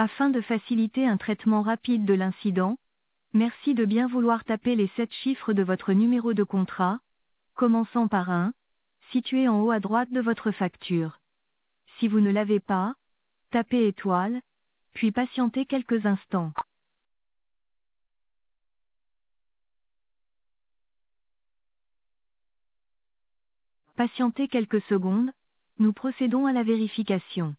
Afin de faciliter un traitement rapide de l'incident, merci de bien vouloir taper les 7 chiffres de votre numéro de contrat, commençant par 1, situé en haut à droite de votre facture. Si vous ne l'avez pas, tapez étoile, puis patientez quelques instants. Patientez quelques secondes, nous procédons à la vérification.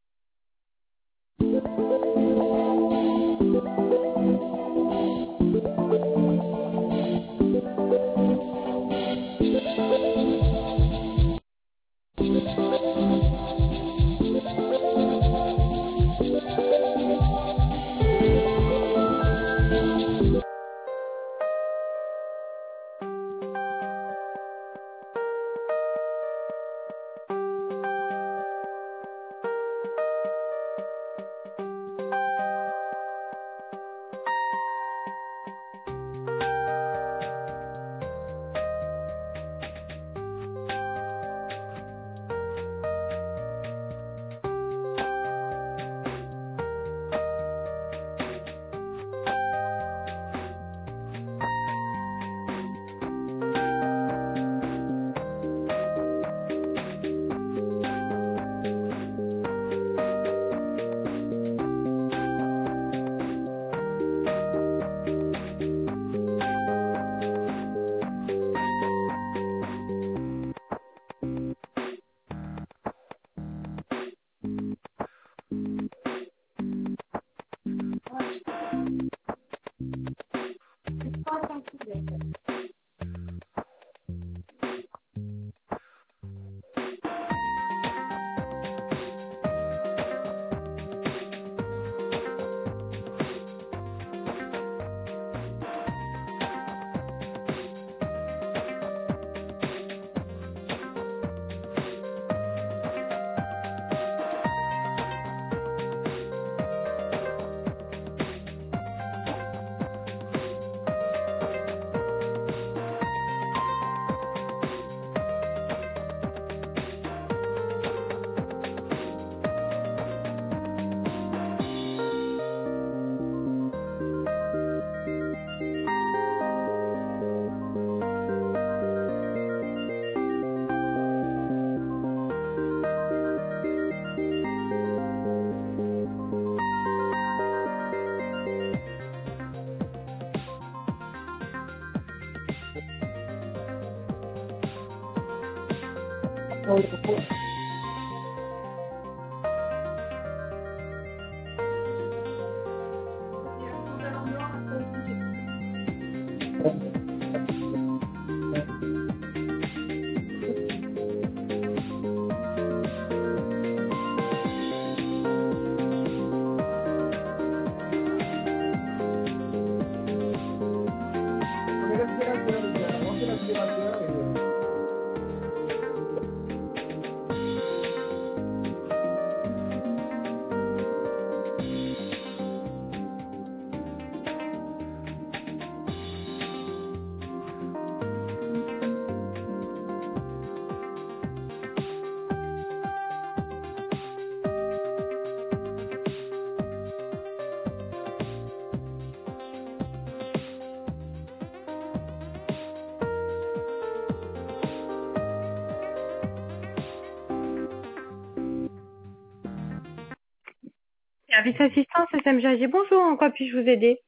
Service assistance SMGAG, bonjour, en quoi puis-je vous aider?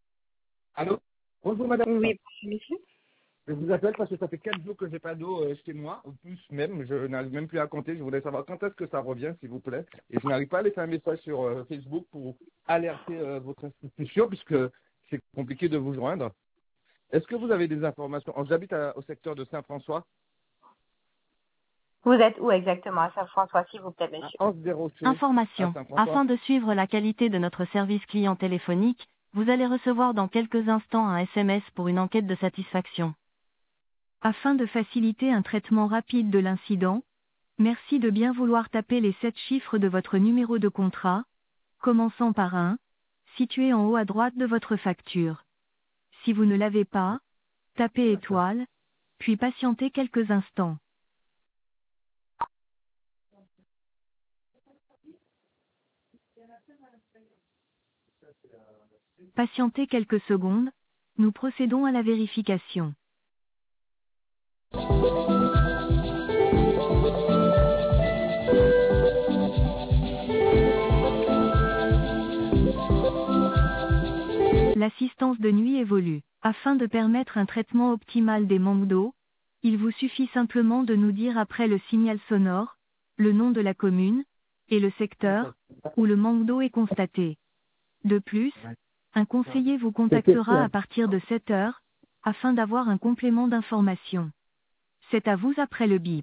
Allô? Bonjour madame. Oui, bonjour monsieur. Je vous appelle parce que ça fait 4 jours que j'ai pas d'eau chez moi, ou plus même, je n'arrive même plus à compter. Je voulais savoir quand est-ce que ça revient, s'il vous plaît. Et je n'arrive pas à laisser un message sur Facebook pour alerter votre institution, puisque c'est compliqué de vous joindre. Est-ce que vous avez des informations? J'habite au secteur de Saint-François. Vous êtes où exactement à Saint-François, s'il vous plaît, monsieur? À Anse-des-Rochers, à Information. Saint-François. Afin de suivre la qualité de notre service client téléphonique, vous allez recevoir dans quelques instants un SMS pour une enquête de satisfaction. Afin de faciliter un traitement rapide de l'incident, merci de bien vouloir taper les 7 chiffres de votre numéro de contrat, commençant par 1, situé en haut à droite de votre facture. Si vous ne l'avez pas, tapez étoile, puis patientez quelques instants. Patientez quelques secondes, nous procédons à la vérification. L'assistance de nuit évolue. Afin de permettre un traitement optimal des manques d'eau, il vous suffit simplement de nous dire après le signal sonore, le nom de la commune, et le secteur, où le manque d'eau est constaté. De plus, un conseiller vous contactera à partir de 7 heures, afin d'avoir un complément d'information. C'est à vous après le bip.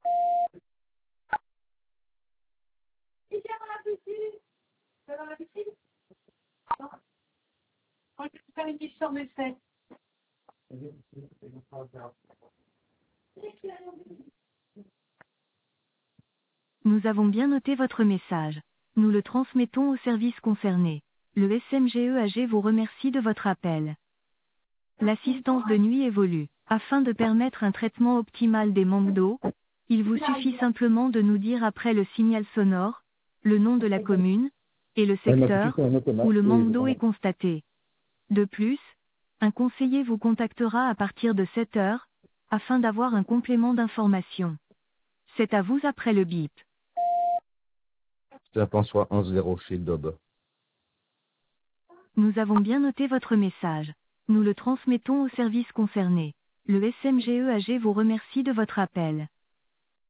Nous avons bien noté votre message. Nous le transmettons au service concerné. Le SMGEAG vous remercie de votre appel. L'assistance de nuit évolue. Afin de permettre un traitement optimal des manques d'eau, il vous suffit simplement de nous dire après le signal sonore, le nom de la commune, et le secteur, où le manque d'eau est constaté. De plus, un conseiller vous contactera à partir de 7 heures, afin d'avoir un complément d'information. C'est à vous après le bip. Saint-François 11-0 chez Dob. Nous avons bien noté votre message. Nous le transmettons au service concerné. Le SMGEAG vous remercie de votre appel.